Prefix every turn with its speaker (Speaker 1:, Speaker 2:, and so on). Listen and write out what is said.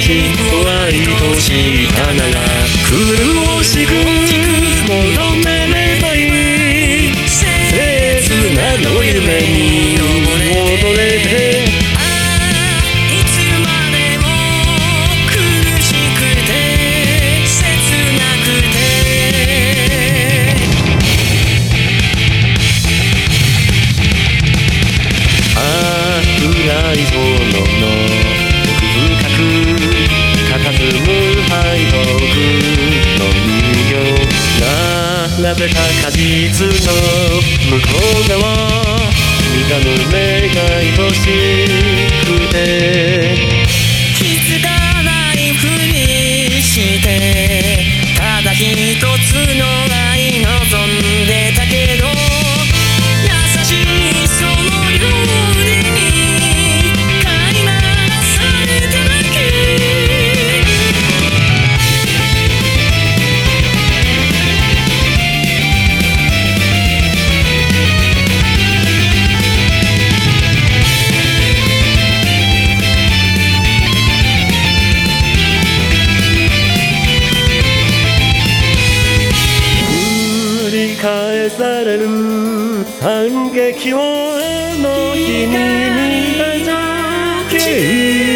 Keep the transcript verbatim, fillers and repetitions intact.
Speaker 1: しく愛しい花が苦しく求めればいい切なの夢に戻れて
Speaker 2: いつまでも苦しくて切なくて
Speaker 1: 暗い炎の奥深く佇む敗北の人形並べた果実の向こう側見たぬ目が愛しくて
Speaker 2: 気づかないふりしてただ一つの愛望んでたけど優しいその両腕に飼いならされただけ
Speaker 1: 繰り返される惨劇をあの日に見た情景